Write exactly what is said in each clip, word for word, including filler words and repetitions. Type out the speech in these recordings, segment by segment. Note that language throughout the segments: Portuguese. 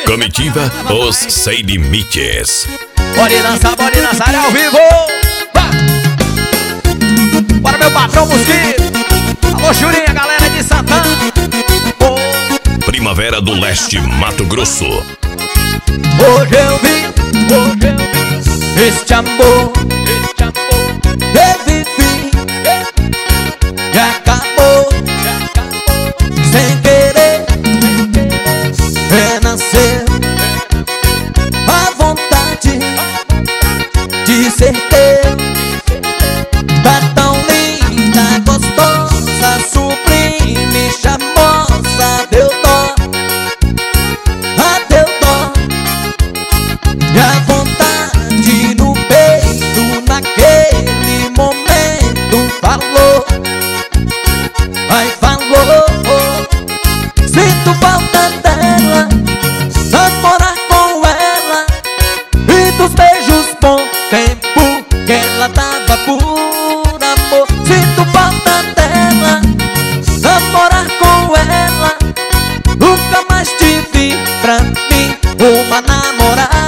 Comitiva Os Sem Limites. Pode dançar, pode dançar, é ao vivo. Vai. Bora, meu patrão Mosquito. Alô, Churinha, galera de Santana. Oh. Primavera do Leste, Mato Grosso. Hoje eu vi, hoje eu vi este amor, este amor revivi e acabou, sem querer, renasceu a vontade de ser teu. Tá tão linda, gostosa, sublime, charmosa, deu dó, ah, deu dó. E a vontade no peito naquele momento falou, ai falou. Sinto falta dela, namorar com ela e dos beijos bom tempo que ela dava por amor. Sinto falta dela, namorar com ela, nunca mais te vi pra mim uma namorada.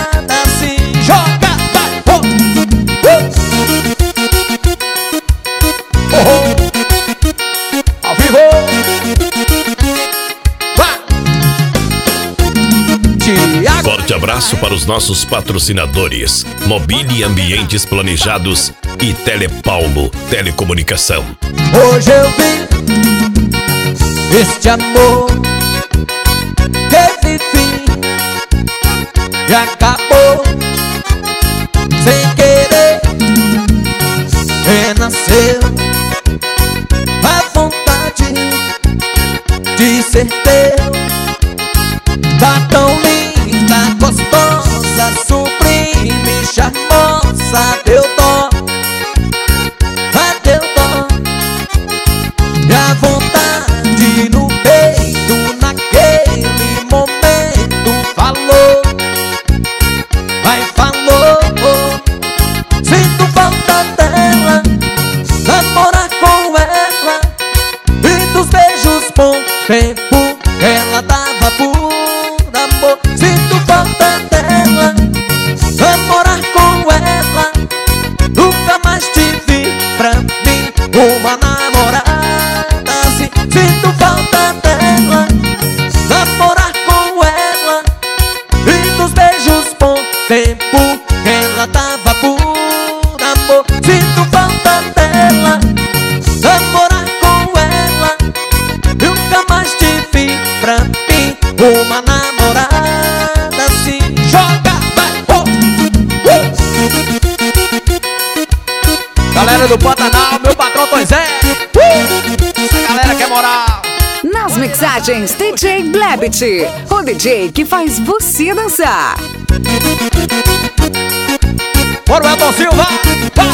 Forte abraço para os nossos patrocinadores: Mobile Ambientes Planejados e Telepaulo Telecomunicação. Hoje eu vi este amor que vivi e acabou, sem querer, renasceu a vontade de ser teu. Tá tão linda, gostosa, sublime, charmosa, deu dó, ah, deu dó. E a vontade no peito naquele momento falou, ai falou. Sinto falta dela, namorar com ela e dos beijos bom tempo ela dava por amor. Sinto falta dela, namorar com ela, nunca mais te vi pra mim uma namorada assim. Sinto falta dela, namorar com ela e dos beijos bom tempo que ela dava por amor. Sinto falta dela, namorar com ela, nunca mais te vi pra mim uma namorada assim. Joga, vai, oh, uh. Galera do Pantanal, meu patrão Toizé, uh. Essa galera quer moral. Nas mixagens, D J Blebit, o D J que faz você dançar. Bora, Elton Silva, vai.